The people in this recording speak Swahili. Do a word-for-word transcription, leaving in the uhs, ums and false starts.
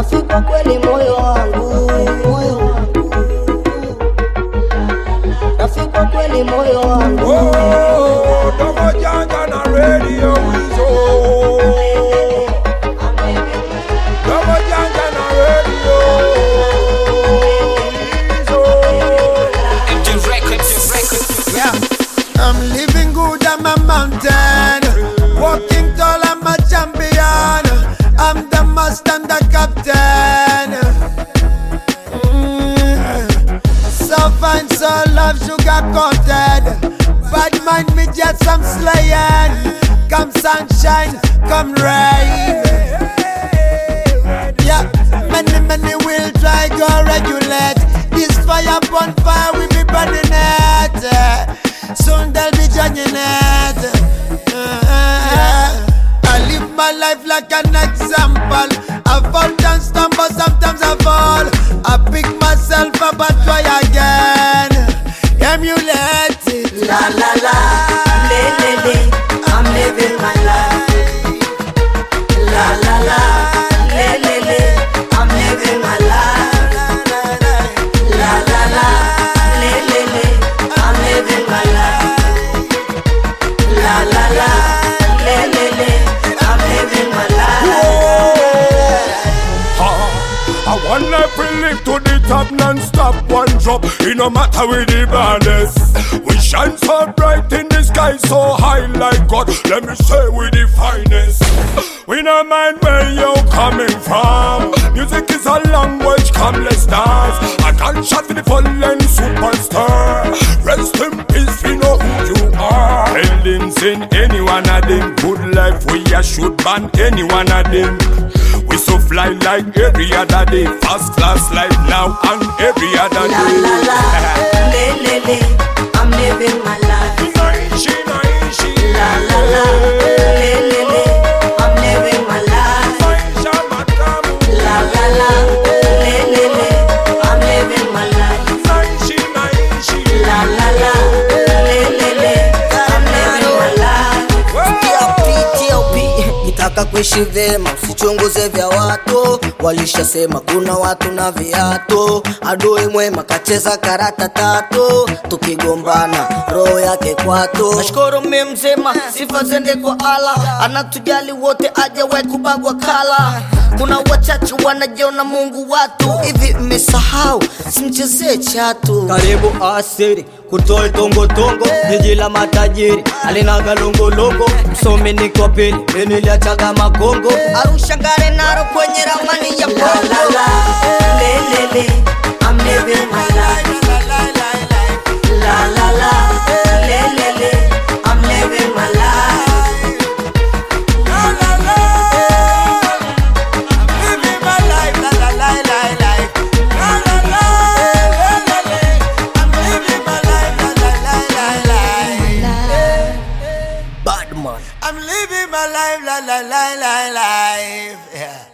Rafi kwa kweli moyo wangu, moyo wangu. Rafi kwa kweli moyo wangu. Oh, Dogo Janja na Radio Weasel. Dogo Janja na Radio Weasel. Yeah, I'm living good, I'm a mountain. Walking tall, I'm a champion. I'm the master and the captain. Mm. So fine, so love, sugar coated. Bad mind me just some slaying. Come sunshine, come rain. Yeah, many, many will try go regulate. This fire upon fire, we be burning it. Soon they'll be judging it. Uh, I live my life like an example. I fall and stumble, sometimes I fall. I pick myself up and try again. Emulate it. La la la, le le le, I'm living my life. La la la, le le le, I'm living my life. La la la, le le le, I'm living my life. La la la, le le le, I'm living my life. I want life we live to the top non-stop, one drop. It no matter with the baddest. We shine so bright in the sky, so high like God. Let me say we the finest. We no mind where you coming from. Music is a language, come let's dance. A gunshot to the fallen superstar. Rest in peace, we know who you are. Endings in any one of them. Good life, we a should ban any one of them. We so fly like every other day. Fast class life now and every other La day. la la, le le le, I'm living my life. Naishi, naishi. La la la, le le le, I'm living my life. Maisha matamu. La la la, le le le, I'm living my life. Naishi, naishi. La la la, le le le, I'm living my life. T L P, T L P. Nitaka kuishi vyema, usichunguze vya watu. Walishasema kuna watu na viatu. Adui mwema kacheza karata tatu. Tukigombana roho yake kwatu. Nashukuru mimi mzima, sifa zende kwa Allah. Anatujali wote, hajawahi kubagwa kala. Kuna wachache wanajiona Mungu watu. Hivi mmesahau, simchezee chatu. Karibu asiri, kutoe tongo tongo. Jiji la matajiri, alinaga longo longo. Msomi niko pili, mimi niliachaga makongo. Arusha ngare naro kwenye ramani ya La la la, le le le, I'm living my life. La la la, le le le, I'm living my life. La la la, I'm living my life. La la la la la. La la la, la la la. I'm living my life. La la la la la. Bad man. I'm living my life. La la la la life. Yeah.